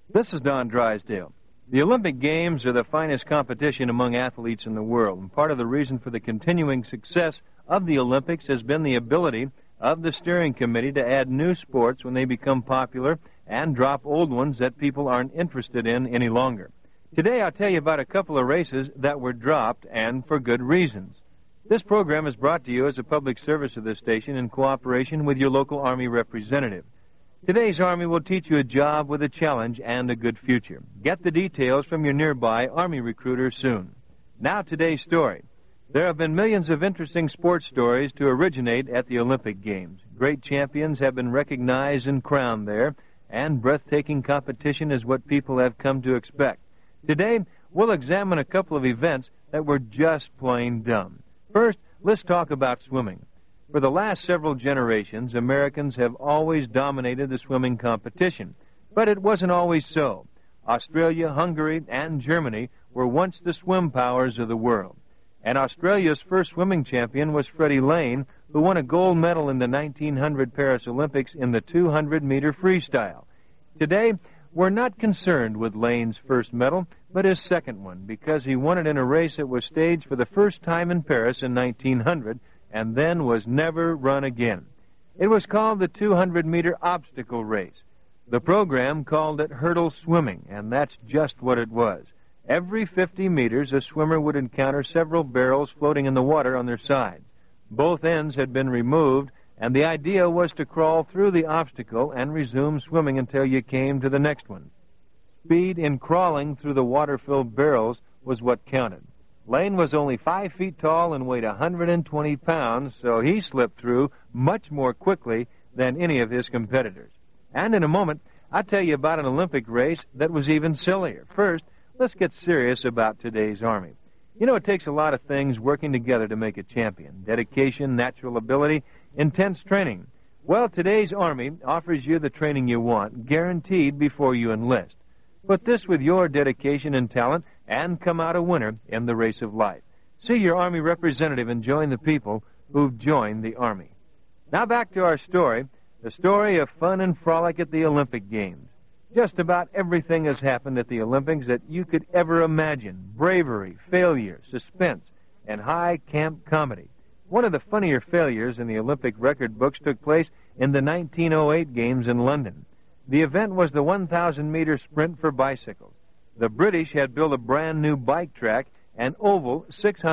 This is Don Drysdale. The Olympic Games are the finest competition among athletes in the world, and part of the reason for the continuing success of the Olympics has been the ability of the steering committee to add new sports when they become popular and drop old ones that people aren't interested in any longer. Today I'll tell you about a couple of races that were dropped, and for good reasons. This program is brought to you as a public service of this station in cooperation with your local Army representative. Today's Army will teach you a job with a challenge and a good future. Get the details from your nearby Army recruiter soon. Now today's story. There have been millions of interesting sports stories to originate at the Olympic Games. Great champions have been recognized and crowned there, and breathtaking competition is what people have come to expect. Today, we'll examine a couple of events that were just plain dumb. First, let's talk about swimming. For the last several generations, Americans have always dominated the swimming competition, but it wasn't always so. Australia, Hungary, and Germany were once the swim powers of the world. And Australia's first swimming champion was Freddie Lane, who won a gold medal in the 1900 Paris Olympics in the 200-meter freestyle. Today, we're not concerned with Lane's first medal, but his second one, because he won it in a race that was staged for the first time in Paris in 1900, and then was never run again. It was called the 200-meter obstacle race. The program called it hurdle swimming, and that's just what it was. Every 50 meters, a swimmer would encounter several barrels floating in the water on their sides. Both ends had been removed, and the idea was to crawl through the obstacle and resume swimming until you came to the next one. Speed in crawling through the water-filled barrels was what counted. Lane was only 5 feet tall and weighed 120 pounds, so he slipped through much more quickly than any of his competitors. And in a moment, I'll tell you about an Olympic race that was even sillier. First, let's get serious about today's Army. You know, it takes a lot of things working together to make a champion. Dedication, natural ability, intense training. Well, today's Army offers you the training you want, guaranteed before you enlist. Put this with your dedication and talent, and come out a winner in the race of life. See your Army representative and join the people who've joined the Army. Now back to our story, the story of fun and frolic at the Olympic Games. Just about everything has happened at the Olympics that you could ever imagine. Bravery, failure, suspense, and high camp comedy. One of the funnier failures in the Olympic record books took place in the 1908 Games in London. The event was the 1,000-meter sprint for bicycles. The British had built a brand-new bike track, an oval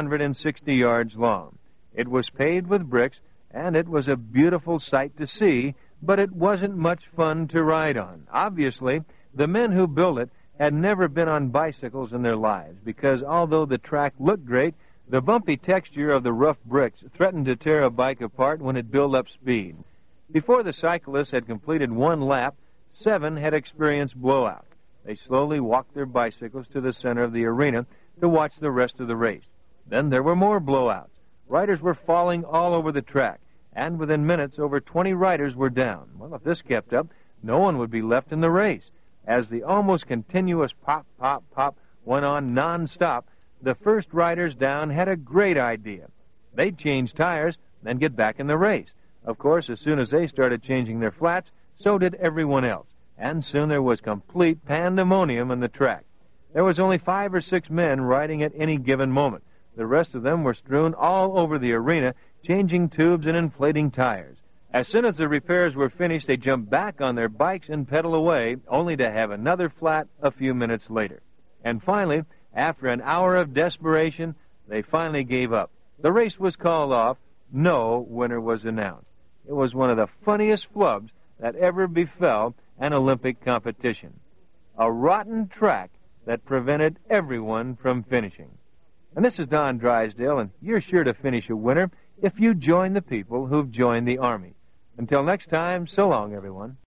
660 yards long. It was paved with bricks, and it was a beautiful sight to see, but it wasn't much fun to ride on. Obviously, the men who built it had never been on bicycles in their lives, because although the track looked great, the bumpy texture of the rough bricks threatened to tear a bike apart when it built up speed. Before the cyclists had completed one lap, 7 had experienced blowout. They slowly walked their bicycles to the center of the arena to watch the rest of the race. Then there were more blowouts. Riders were falling all over the track, and within minutes, over 20 riders were down. Well, if this kept up, no one would be left in the race. As the almost continuous pop, pop, pop went on non-stop, the first riders down had a great idea. They'd change tires, then get back in the race. Of course, as soon as they started changing their flats, so did everyone else. And soon there was complete pandemonium on the track. There was only 5 or 6 men riding at any given moment. The rest of them were strewn all over the arena, changing tubes and inflating tires. As soon as the repairs were finished, they jumped back on their bikes and pedaled away, only to have another flat a few minutes later. And finally, after an hour of desperation, they finally gave up. The race was called off. No winner was announced. It was one of the funniest flubs that ever befell an Olympic competition. A rotten track that prevented everyone from finishing. And this is Don Drysdale, and you're sure to finish a winner if you join the people who've joined the Army. Until next time, so long, everyone.